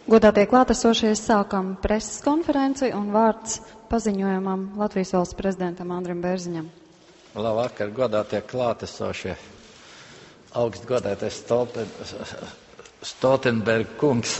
Godātie klātesošie, sākam preses konferenci un vārds paziņojumam Latvijas valsts prezidentam Andrim Bērziņam. Labvakar, godātie klātesošie, augst godātais Stoltenberg kungs.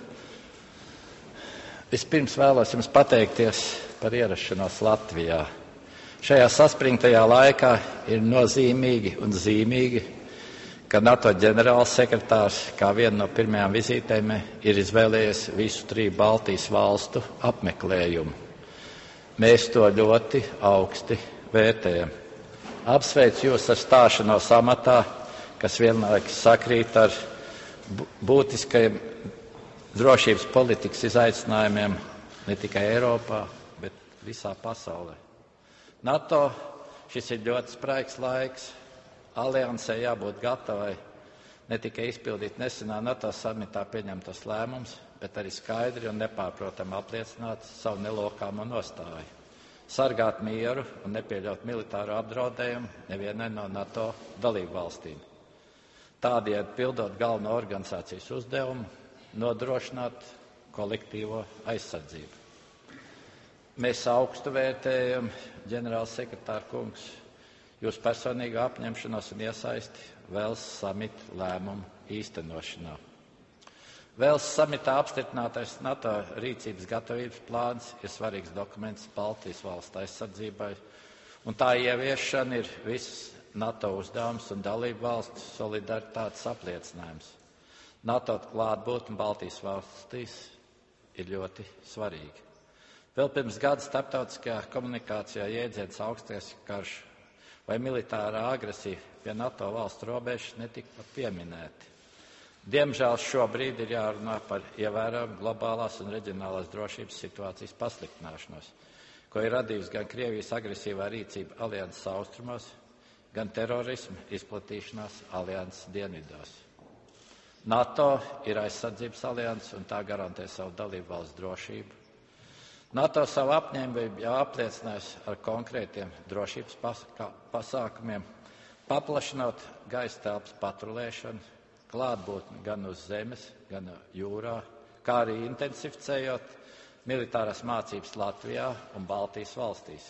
Vispirms vēlos jums pateikties par ierašanos Latvijā. Šajā saspringtajā laikā ir nozīmīgi un zīmīgi, ka NATO ģenerālsekretārs kā vienu no pirmajām vizītēm ir izvēlējies visu 3 Baltijas valstu apmeklējumu. Mēs to ļoti augsti vērtējam. Apsveicu jūs ar stāšanos amatā, kas vienlaikus sakrīt ar būtiskajiem drošības politikas izaicinājumiem ne tikai Eiropā, bet visā pasaulē. NATO šis ir ļoti spraigs laiks. Aliansē jābūt gatavai ne tikai izpildīt nesenā NATO samitā pieņemtos lēmumus, bet arī skaidri un nepārprotami apliecināt savu nelokāmo nostāju. Sargāt mieru un nepieļaut militāru apdraudējumu nevienai no NATO dalību valstīm. Tādējādi pildot galveno organizācijas uzdevumu nodrošināt kolektīvo aizsardzību. Mēs augstu vērtējam, ģenerālsekretāra kungs, jūs personīgo apņemšanos un iesaisti Vels samita lēmumu īstenošanā. Vels samitā apstiprinātais NATO rīcības gatavības plāns ir svarīgs dokuments Baltijas valstu aizsardzībai, un tā ieviešana ir visas NATO uzdevums un dalību valstu solidaritātes apliecinājums. NATO klātbūtne Baltijas valstīs ir ļoti svarīga. Vēl pirms gada starptautiskajā komunikācijā jēdziens augstais karš vai militārā agresija pie NATO valstu robežas netika pat pieminēti. Diemžēl šobrīd ir jārunā par ievērojumu globālās un reģionālās drošības situācijas pasliktināšanos, ko ir radījusi gan Krievijas agresīvā rīcība alianses austrumos, gan terorisma izplatīšanās alianses dienvidos. NATO ir aizsardzības alianses un tā garantē savu dalību valsts drošību. NATO savu apņēmību jau apliecinājusi ar konkrētiem drošības pasākumiem, paplašinot gaisa telpas patrulēšanu, klātbūtni gan uz zemes, gan jūrā, kā arī intensificējot militārās mācības Latvijā un Baltijas valstīs.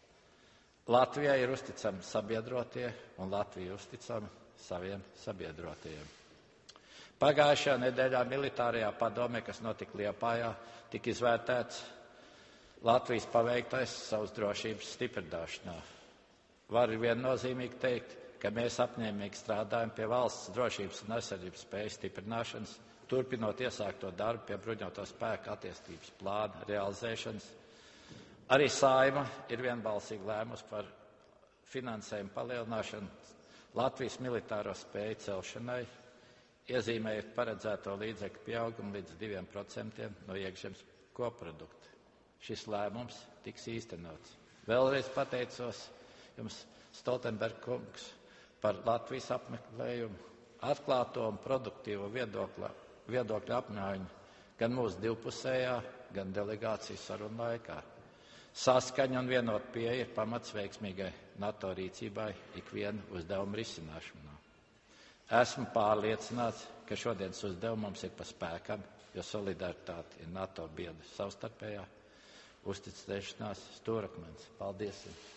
Latvijai ir uzticami sabiedrotie un Latvija uzticama saviem sabiedrotajiem. Pagājušajā nedēļā militārajā padomē, kas notika Liepājā, tika izvērtēts Latvijas paveiktais savas drošības stiprināšanā. Var viennozīmīgi teikt, ka mēs apņēmīgi strādājam pie valsts drošības un aizsardzības spējas stiprināšanas, turpinot iesākto darbu pie bruņoto spēku attīstības plāna realizēšanas. Arī Saeima ir vienbalsīgi lēmusi par finansējumu palielināšanu Latvijas militāro spēju celšanai, iezīmējot paredzēto līdzekļu pieaugumu līdz 2% no iekšzemes koprodukta. Šis lēmums tiks īstenots. Vēlreiz pateicos jums, Stoltenberg kungs, par Latvijas apmeklējumu, atklāto un produktīvo viedokļu apmaiņu gan mūsu divpusējā, gan delegācijas sarunu laikā. Saskaņa un vienota pieeja ir pamats veiksmīgai NATO rīcībai ikviena uzdevuma risināšanā. Esmu pārliecināts, ka šodienas uzdevums ir pa spēkam, jo solidaritāte ir NATO biedru savstarpējā uzticēšanās stūrakmens. Paldies!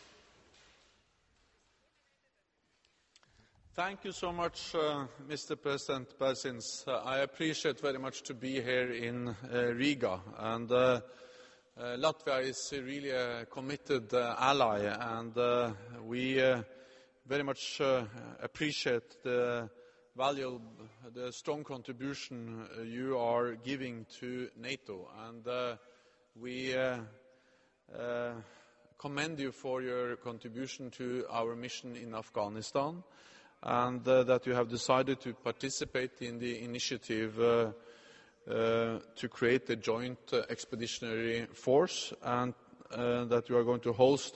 Thank you so much, Mr. President Berzins. I appreciate very much to be here in Riga. And Latvia is really a committed ally, and we very much appreciate the strong contribution you are giving to NATO. And we commend you for your contribution to our mission in Afghanistan, and that you have decided to participate in the initiative to create a joint expeditionary force, and that you are going to host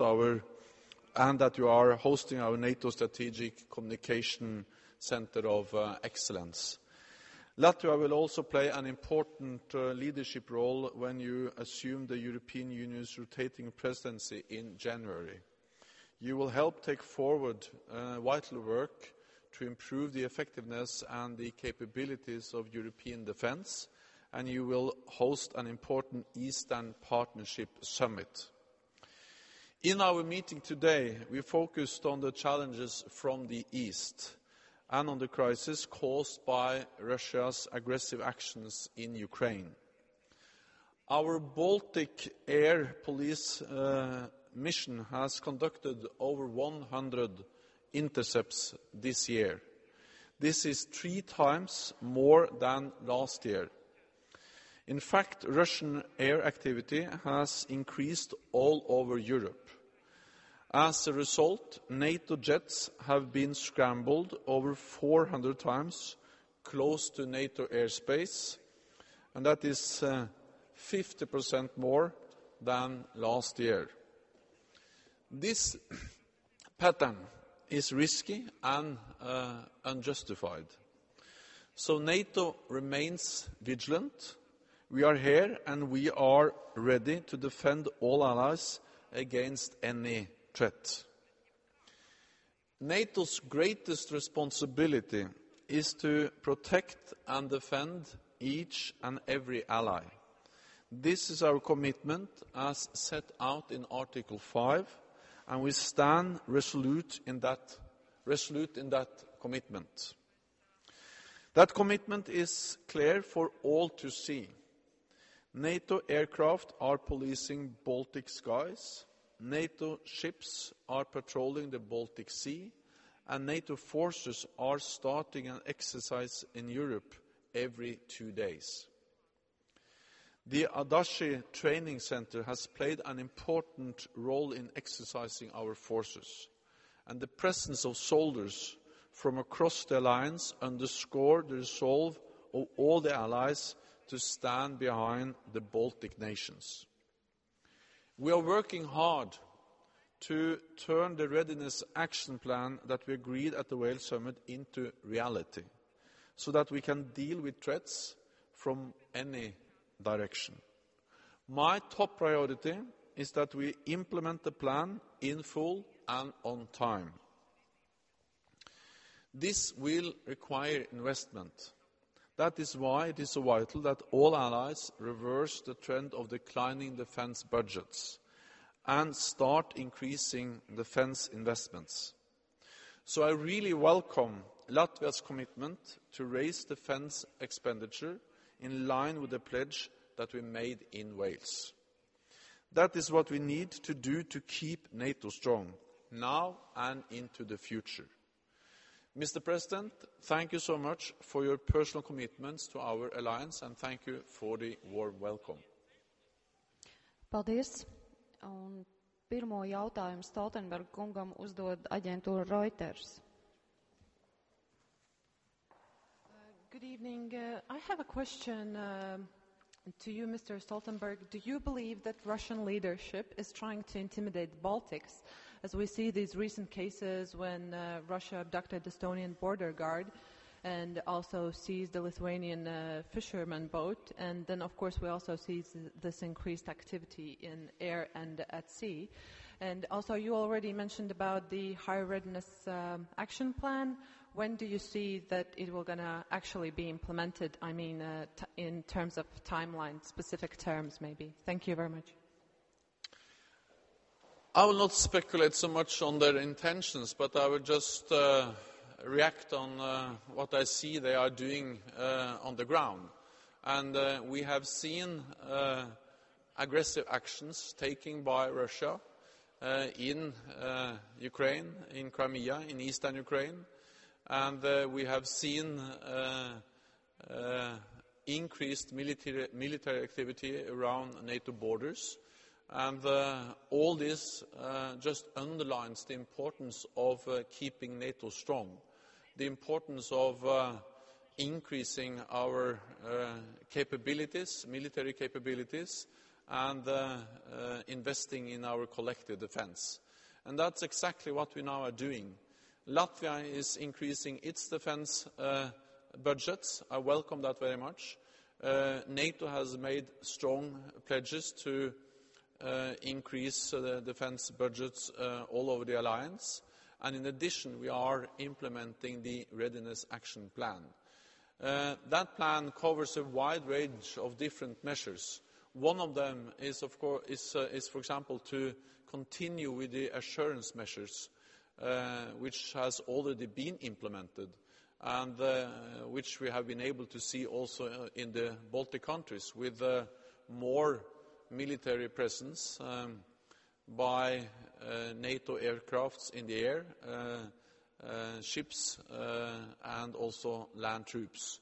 hosting our NATO Strategic Communication Center of Excellence. Latvia will also play an important leadership role when you assume the European Union's rotating presidency in January. You will help take forward vital work to improve the effectiveness and the capabilities of European defence and you will host an important Eastern Partnership Summit. In our meeting today, we focused on the challenges from the East and on the crisis caused by Russia's aggressive actions in Ukraine. Our Baltic Air Police mission has conducted over 100 intercepts this year. This is 3 times more than last year. In fact, Russian air activity has increased all over Europe. As a result, NATO jets have been scrambled over 400 times close to NATO airspace, and that is 50% more than last year. This pattern is risky and unjustified. So NATO remains vigilant. We are here and we are ready to defend all allies against any threat. NATO's greatest responsibility is to protect and defend each and every ally. This is our commitment as set out in Article 5, and we stand resolute in that commitment. That commitment is clear for all to see. NATO aircraft are policing Baltic skies, NATO ships are patrolling the Baltic Sea, and NATO forces are starting an exercise in Europe every 2 days. The Adachi Training Center has played an important role in exercising our forces, and the presence of soldiers from across the alliance underscore the resolve of all the allies to stand behind the Baltic nations. We are working hard to turn the Readiness Action Plan that we agreed at the Wales Summit into reality, so that we can deal with threats from any direction. My top priority is that we implement the plan in full and on time. This will require investment. That is why it is so vital that all allies reverse the trend of declining defense budgets and start increasing defense investments. So I really welcome Latvia's commitment to raise defense expenditure in line with the pledge that we made in Wales. That is what we need to do to keep NATO strong, now and into the future. Mr. President, thank you so much for your personal commitments to our alliance, and thank you for the warm welcome. Paldies. Un pirmo jautājumu Stoltenberg kungam uzdod aģentūra Reuters. Good evening. I have a question to you, Mr. Stoltenberg. Do you believe that Russian leadership is trying to intimidate the Baltics? As we see these recent cases when Russia abducted the Estonian border guard and also seized the Lithuanian fisherman boat. And then, of course, we also see this increased activity in air and at sea. And also, you already mentioned about the High Readiness Action Plan. When do you see that it will going to actually be implemented? I mean, in terms of timeline, specific terms, maybe. Thank you very much. I will not speculate so much on their intentions, but I will just react on what I see they are doing on the ground. And we have seen aggressive actions taken by Russia in Ukraine, in Crimea, in eastern Ukraine. And we have seen increased military activity around NATO borders. And all this just underlines the importance of keeping NATO strong, the importance of increasing our capabilities, military capabilities, and investing in our collective defense. And that's exactly what we now are doing. Latvia is increasing its defense budgets. I welcome that very much. NATO has made strong pledges to increase the defense budgets all over the alliance. And in addition, we are implementing the Readiness Action Plan. That plan covers a wide range of different measures. One of them is, of course, for example, to continue with the assurance measures, which has already been implemented, and which we have been able to see also in the Baltic countries, with more military presence by NATO aircrafts in the air, ships, and also land troops.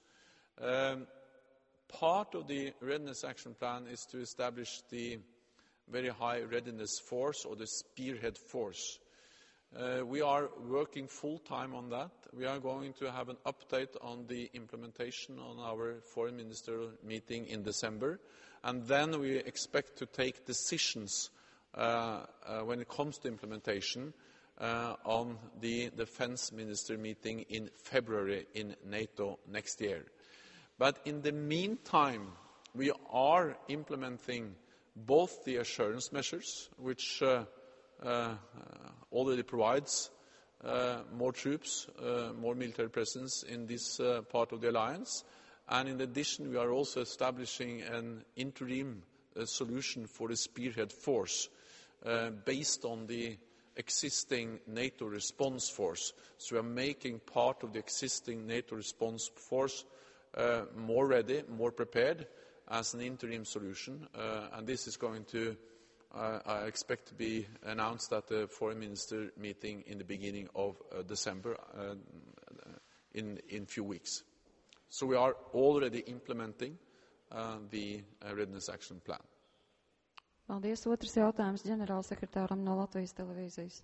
Part of the Readiness Action Plan is to establish the Very High Readiness Force, or the Spearhead Force. We are working full-time on that. We are going to have an update on the implementation on our foreign ministerial meeting in December, and then we expect to take decisions when it comes to implementation on the defense minister meeting in February in NATO next year. But in the meantime, we are implementing both the assurance measures, which already provides more troops, more military presence in this part of the alliance, and in addition we are also establishing an interim solution for the Spearhead Force based on the existing NATO response force. So we are making part of the existing NATO response force more ready, more prepared as an interim solution, and this is going to, I expect, to be announced at the foreign minister meeting in the beginning of December, in a few weeks. So we are already implementing the Readiness Action Plan. Paldies. Otrs jautājums ģenerālsekretāram no Latvijas televīzijas.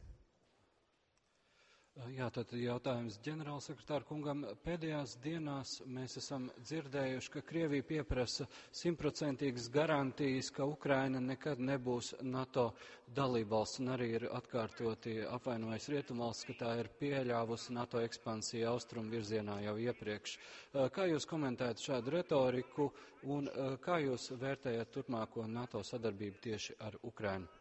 Jā, tad jautājums ģenerālsekretāra kungam. Pēdējās dienās mēs esam dzirdējuši, ka Krievija pieprasa 100% garantijas, ka Ukraina nekad nebūs NATO dalībvalsts, un arī ir atkārtoti apvainojis Rietumvalsts, ka tā ir pieļāvusi NATO ekspansiju austrumu virzienā jau iepriekš. Kā jūs komentējat šādu retoriku, un kā jūs vērtējat turpmāko NATO sadarbību tieši ar Ukrainu?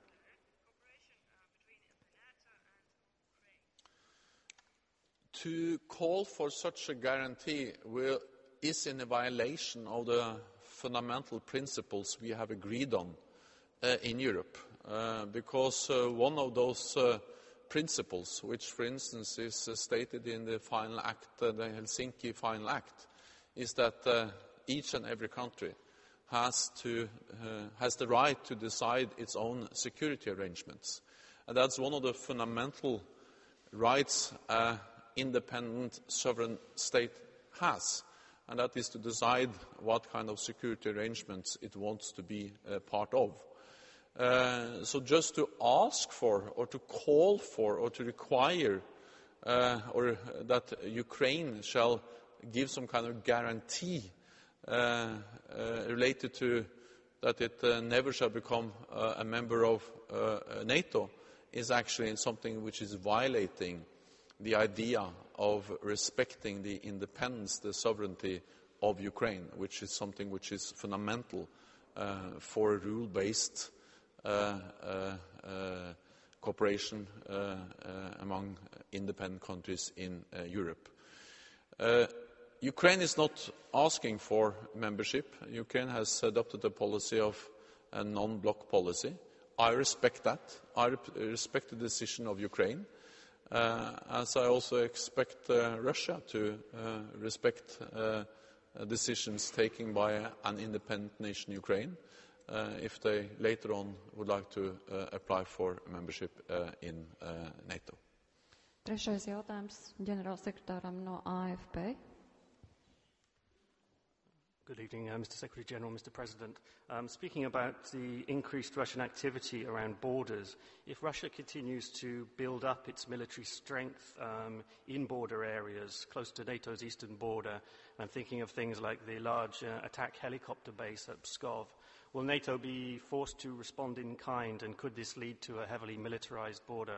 To call for such a guarantee is in a violation of the fundamental principles we have agreed on in Europe, because one of those principles, which for instance is stated in the final act, the Helsinki Final Act, is that each and every country has the right to decide its own security arrangements. And that's one of the fundamental rights independent sovereign state has, and that is to decide what kind of security arrangements it wants to be part of. So just to ask for, or to call for, or to require or that Ukraine shall give some kind of guarantee related to that it never shall become a member of NATO is actually something which is violating the idea of respecting the independence, the sovereignty of Ukraine, which is something which is fundamental for a rule-based cooperation among independent countries in Europe. Ukraine is not asking for membership. Ukraine has adopted a policy of a non-bloc policy. I respect that. I respect the decision of Ukraine. As I also expect Russia to respect decisions taken by an independent nation, Ukraine, if they later on would like to apply for membership in NATO. Trešais jautājums ģenerālsekretāram no AFP. Good evening, Mr. Secretary General, Mr. President. Speaking about the increased Russian activity around borders, if Russia continues to build up its military strength in border areas close to NATO's eastern border, and I'm thinking of things like the large attack helicopter base at Pskov, will NATO be forced to respond in kind, and could this lead to a heavily militarized border?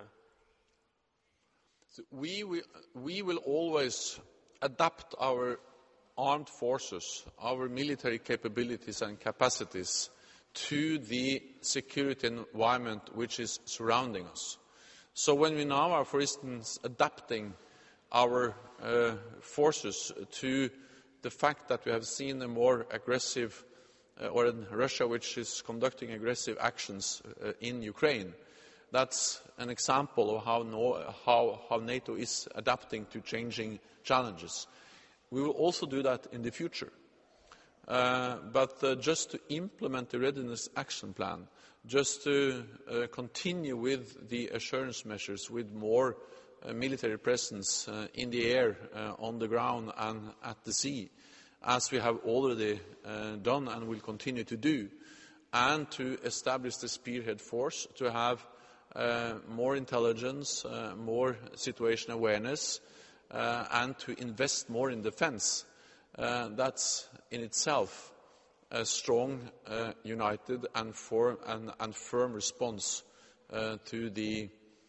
So we will always adapt our armed forces, our military capabilities and capacities to the security environment which is surrounding us. So when we now are, for instance, adapting our forces to the fact that we have seen a more aggressive, or in Russia which is conducting aggressive actions in Ukraine, that's an example of how NATO is adapting to changing challenges. We will also do that in the future. But just to implement the Readiness Action Plan, just to continue with the assurance measures, with more military presence in the air, on the ground and at the sea, as we have already done and will continue to do, and to establish the spearhead force, to have more intelligence, more situation awareness, and to invest more in defence. That's in itself a strong, united and firm response to the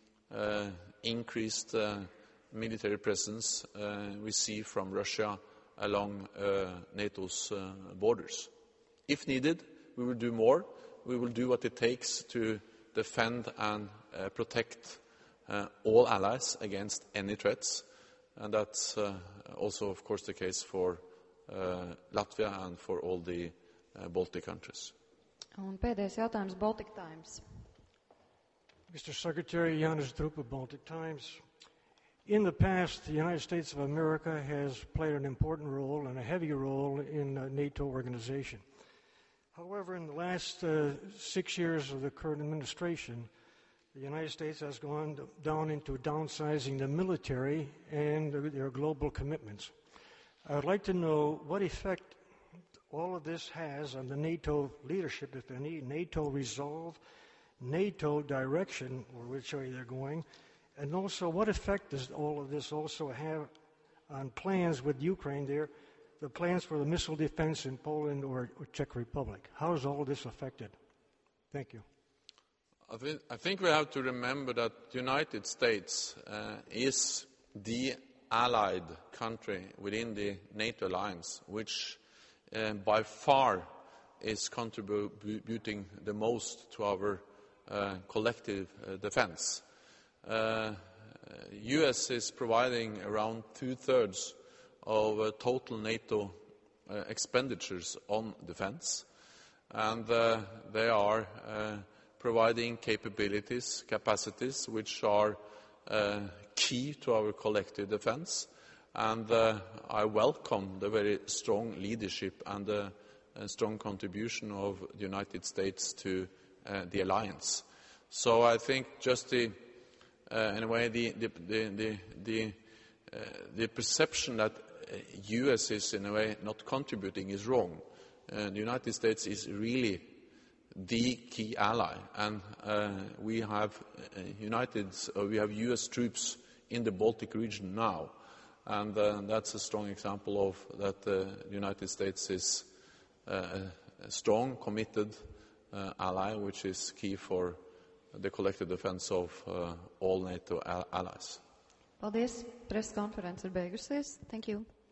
increased military presence we see from Russia along NATO's borders. If needed, we will do more. We will do what it takes to defend and protect all allies against any threats. And that's also, of course, the case for Latvia and for all the Baltic countries. Un pēdējais jautājums Baltic Times. Mr. Secretary, Janis Drupa, Baltic Times. In the past, the United States of America has played an important role and a heavy role in the NATO organization. However, in the last 6 years of the current administration, the United States has gone down into downsizing the military and their global commitments. I would like to know what effect all of this has on the NATO leadership, if any, NATO resolve, NATO direction, or which way they're going, and also what effect does all of this also have on plans with Ukraine there, the plans for the missile defense in Poland or Czech Republic? How is all of this affected? Thank you. I think we have to remember that the United States is the allied country within the NATO alliance, which by far is contributing the most to our collective defense. US is providing around 2/3 of total NATO expenditures on defense, and they are providing capabilities, capacities, which are key to our collective defense. And I welcome the very strong leadership and the strong contribution of the United States to the alliance. So I think just in a way, the perception that U.S. is in a way not contributing is wrong. The United States is really the key ally, and we have U.S. troops in the Baltic region now, and that's a strong example of that the United States is a strong, committed ally, which is key for the collective defense of all NATO allies. Paldies, press konference ir beigusies. Thank you.